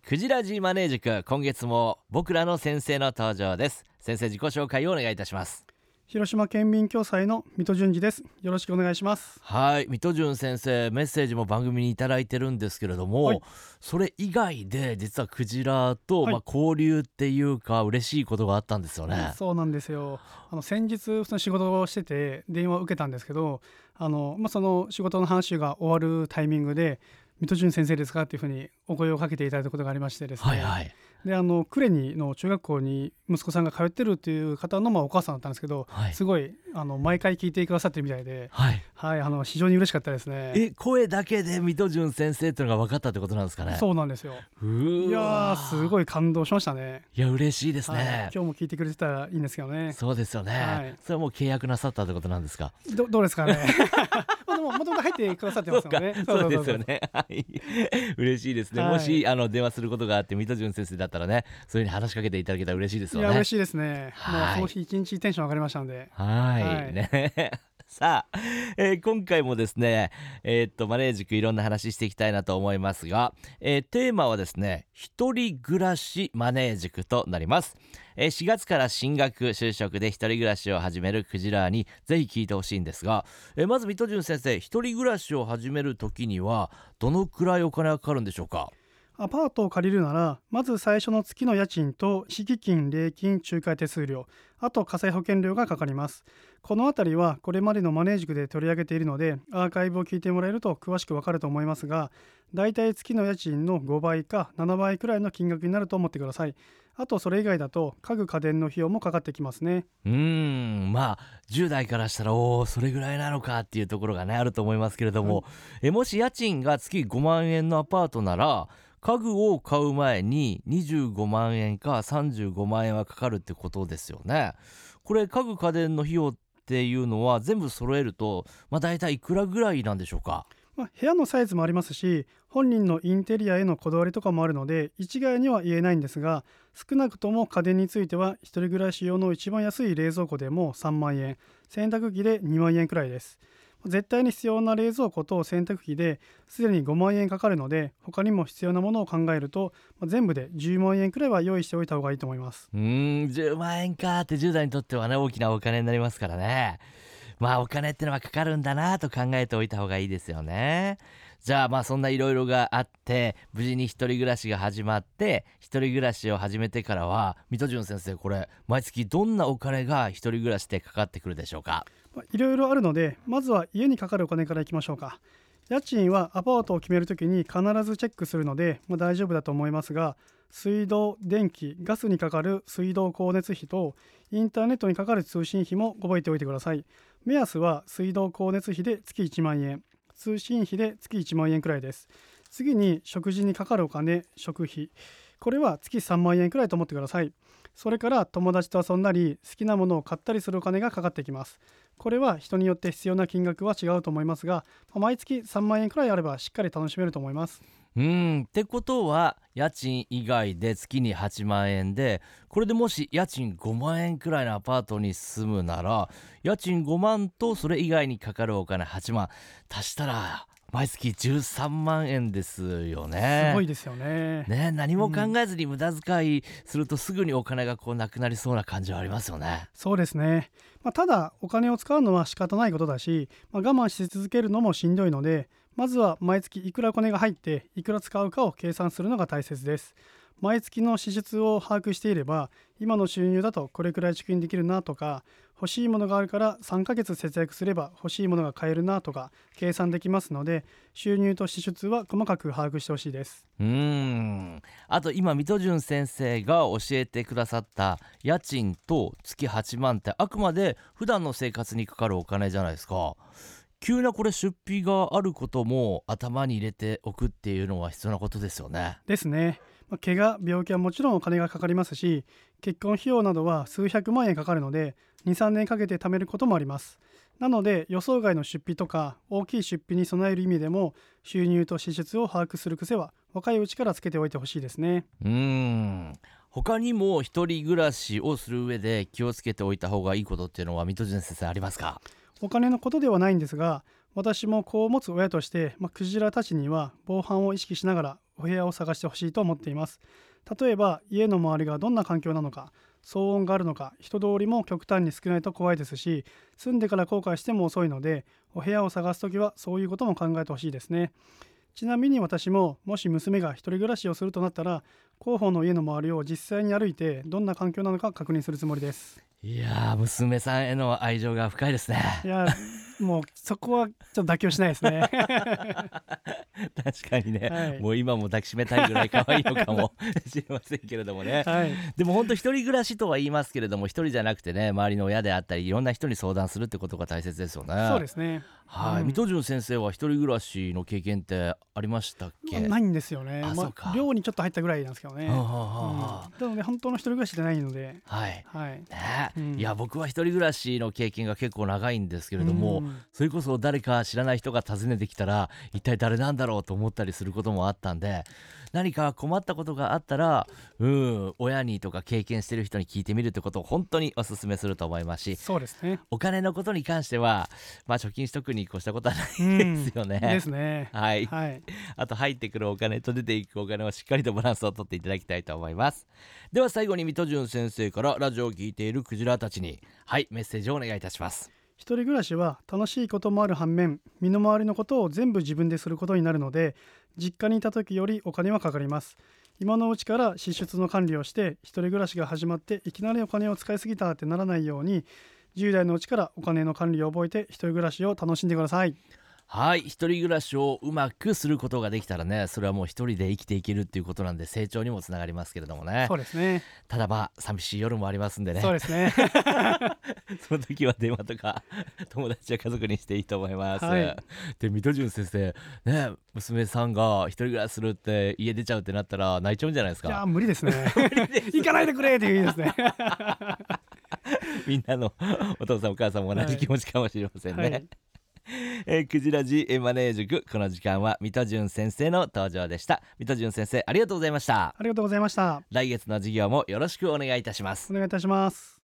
クジラジマネー塾、今月も僕らの先生の登場です。先生、自己紹介をお願いいたします。 広島県民共済の水戸淳二です。よろしくお願いします。 はい、水戸淳先生、メッセージも番組にいただいてるんですけれども、 はい、 それ以外で実はクジラと、 はい交流っていうか嬉しいことがあったんですよね。 そうなんですよ。先日その仕事をしてて電話を受けたんですけど、その仕事の話が終わるタイミングで水戸淳先生ですかっていうふうにお声をかけていただいたことがありましてですね、 はいはいで呉にの中学校に息子さんが通ってるっていう方のお母さんだったんですけど、 はいすごい毎回聞いてくださってるみたいで、 はいはい、非常に嬉しかったですね。 声だけで水戸淳先生っていうのが分かったってことなんですかね。 そうなんですよ。いやーすごい感動しましたね。 いや嬉しいですね、 はい、今日も聞いてくれてたらいいんですけどね。 そうですよね、 はい、 それはもう契約なさったってことなんですか。 どうですかね。でももともと入ってくださってますよね。 そうですよね。はい嬉しいですね、 はい、 もし電話することがあって水戸淳先生だったらね、そういうふうに話しかけていただけたら嬉しいですよね。 いや嬉しいですね。もうはいその日一日テンション上がりましたので。 はい、 はいねさあ、今回もですねマネー塾いろんな話していきたいなと思いますが、テーマはですね、一人暮らしマネー塾となります。4月から進学就職で一人暮らしを始めるクジラにぜひ聞いてほしいんですが、まず水戸淳先生、一人暮らしを始める時にはどのくらいお金がかかるんでしょうか。 アパートを借りるならまず最初の月の家賃と敷金、礼金、仲介手数料、あと火災保険料がかかります。このあたりはこれまでのマネー塾で取り上げているのでアーカイブを聞いてもらえると詳しくわかると思いますが、だいたい月の家賃の5倍か7倍くらいの金額になると思ってください。あとそれ以外だと家具家電の費用もかかってきますね。 10代からしたらそれぐらいなのかっていうところがねあると思いますけれども、もし家賃が月5万円のアパートなら家具を買う前に25万円か35万円はかかるってことですよね。これ家具家電の費用っていうのは全部揃えるとだいたいいくらぐらいなんでしょうか。 部屋のサイズもありますし本人のインテリアへのこだわりとかもあるので一概には言えないんですが、少なくとも家電については一人暮らし用の一番安い冷蔵庫でも3万円、洗濯機で2万円くらいです。絶対に必要な冷蔵庫と洗濯機ですでに5万円かかるので、他にも必要なものを考えると全部で10万円くらいは用意しておいた方がいいと思います。 10万円かって10代にとってはね大きなお金になりますからね。お金ってのはかかるんだなと考えておいた方がいいですよね。じゃあそんないろいろがあって無事に一人暮らしが始まって、一人暮らしを始めてからは水戸淳先生、これ毎月どんなお金が一人暮らしでかかってくるでしょうか。 いろいろあるのでまずは家にかかるお金からいきましょうか。家賃はアパートを決めるときに必ずチェックするので、大丈夫だと思いますが、水道、電気、ガスにかかる水道光熱費とインターネットにかかる通信費も覚えておいてください。目安は水道光熱費で月1万円、通信費で月1万円くらいです。次に食事にかかるお金、食費、これは月3万円くらいと思ってください。それから友達と遊んだり好きなものを買ったりするお金がかかってきます。これは人によって必要な金額は違うと思いますが、毎月3万円くらいあればしっかり楽しめると思います。 ってことは家賃以外で月に8万円で、これでもし家賃5万円くらいのアパートに住むなら、家賃5万とそれ以外にかかるお金8万足したら毎月13万円ですよね。 すごいですよね。 何も考えずに無駄遣いするとすぐにお金がなくなりそうな感じはありますよね。 そうですね。ただお金を使うのは仕方ないことだし、我慢し続けるのもしんどいので、まずは毎月いくらお金が入っていくら使うかを計算するのが大切です。毎月の支出を把握していれば、今の収入だとこれくらい貯金できるなとか、欲しいものがあるから3ヶ月節約すれば欲しいものが買えるなとか計算できますので、収入と支出は細かく把握してほしいです。 あと今水戸淳先生が教えてくださった家賃と月8万ってあくまで普段の生活にかかるお金じゃないですか。急なこれ出費があることも頭に入れておくっていうのは必要なことですよね。 ですね。怪我、病気はもちろんお金がかかりますし、結婚費用などは数百万円かかるので 2,3 年かけて貯めることもあります。なので予想外の出費とか大きい出費に備える意味でも、収入と支出を把握する癖は若いうちからつけておいてほしいですね。 他にも一人暮らしをする上で気をつけておいた方がいいことっていうのは水戸淳先生ありますか？ お金のことではないんですが、私も子を持つ親として、クジラたちには防犯を意識しながらお部屋を探してほしいと思っています。例えば家の周りがどんな環境なのか、騒音があるのか、人通りも極端に少ないと怖いですし、住んでから後悔しても遅いので、お部屋を探すときはそういうことも考えてほしいですね。ちなみに私ももし娘が一人暮らしをするとなったら、候補の家の周りを実際に歩いてどんな環境なのか確認するつもりです。 いやー、娘さんへの愛情が深いですね。 いやもうそこはちょっと妥協しないですね。 確かにね、 はい、 もう今も抱きしめたいぐらい可愛いのかもしれませんけれどもね。 はい、 でも本当一人暮らしとは言いますけれども、一人じゃなくてね、周りの親であったりいろんな人に相談するってことが大切ですよね。 そうですね。 はい、水戸潤先生は一人暮らしの経験ってありましたっけ？ ないんですよね。 そうか。 寮にちょっと入ったぐらいなんですけどね。 はあはあはあ、 なので本当の一人暮らしじゃないので、 はいはいね、 うんいや僕は一人暮らしの経験が結構長いんですけれども、それこそ誰か知らない人が訪ねてきたら一体誰なんだろうと思ったりすることもあったんで、何か困ったことがあったら親にとか経験してる人に聞いてみるってことを本当にお勧めすると思いますし、 そうですね。 お金のことに関しては貯金しとくに越したことはないですよね。 ですね。 はい、 はい。 あと入ってくるお金と出ていくお金をしっかりとバランスをとっていただきたいと思います。では最後に水戸潤先生からラジオを聞いているクジラたちにメッセージをお願いいたします。 一人暮らしは楽しいこともある反面、身の回りのことを全部自分ですることになるので、実家にいた時よりお金はかかります。今のうちから支出の管理をして、一人暮らしが始まっていきなりお金を使いすぎたってならないように、10代のうちからお金の管理を覚えて一人暮らしを楽しんでください。 はい、一人暮らしをうまくすることができたらね、それはもう一人で生きていけるっていうことなんで成長にもつながりますけれどもね。 そうですね。 ただ寂しい夜もありますんでね。 そうですね。 その時は電話とか友達や家族にしていいと思います、 はい、 で水戸潤先生ね、娘さんが一人暮らしするって家出ちゃうってなったら泣いちゃうんじゃないですか？ いや無理ですね。行かないでくれって言いですね。 みんなのお父さんお母さんも同じ気持ちかもしれませんね、 はいクジラジマネー塾、この時間は水戸潤先生の登場でした。水戸潤先生ありがとうございました。 ありがとうございました。 来月の授業もよろしくお願いいたします。 お願いいたします。